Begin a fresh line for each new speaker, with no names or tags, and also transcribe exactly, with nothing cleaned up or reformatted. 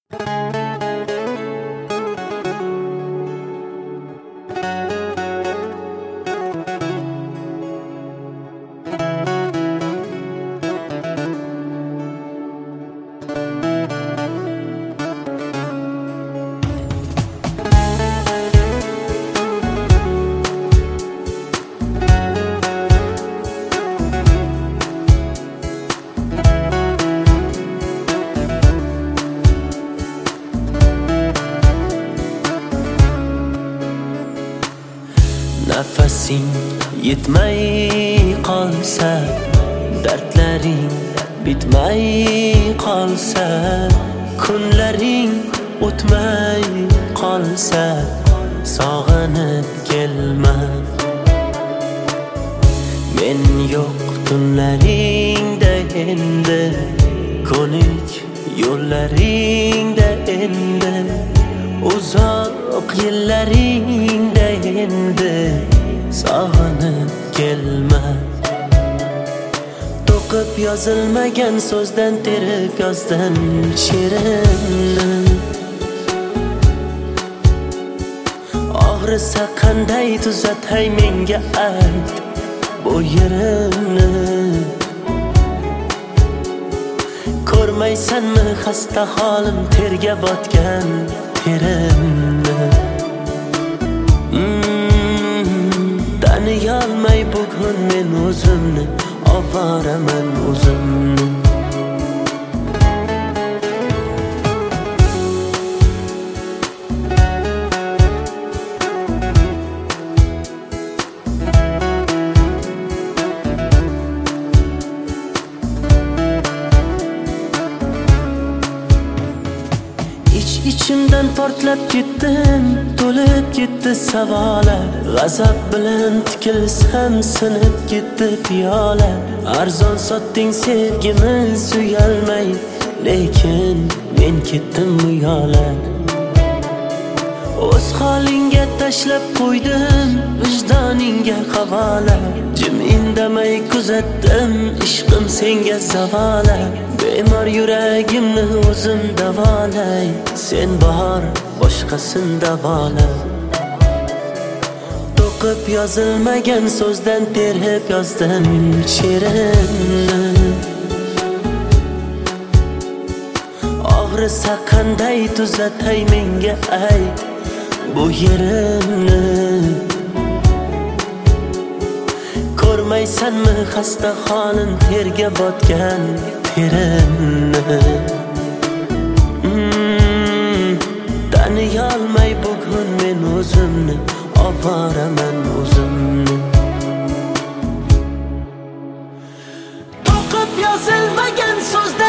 Nafasing yetmay qolsa, dardlaring bitmay qolsa, kunlaring o'tmay qolsa, sog'inib kelma. Men yo'q tunlaringda endi, ko'nik yo'llaringda endi, uzoq yillaringda endi, sog'inib kelma. To'qib yozilmagan so'zdan terib yozdim she'rimni. Og'risa qanday tuzatay menga ayt bu yerimni. Ko'rmaysanmi xasta holim, terga botgan terimni. Taniyolmay bugun men o'zimni, ovoraman o'zimni. İçimden portlab ketdim, to'lib ketdi savollar. G'azab bilan tikilsam sinib ketdi piyola. Arzon sotding sevgimiz uyalmay, lekin men ketdim bu yo'la. O'z holingga tashlab qo'ydim, vijdoningga havola. Jim indamay kuzatdim, ishqim senga zavola. Bemor yuragimni o'zim davolay, sen bor boshqasin davola. To'qib yozilmagan so'zdan terib yozdim she'rimni. Og'risa qanday tuzatay menga ayt bu yerimni. Ko'rmaysanmi xasta holim, terga botgan terimni. mm, Taniyolmay bugun men o'zimni, ovoraman o'zimni. To'qib yozilmagan so'z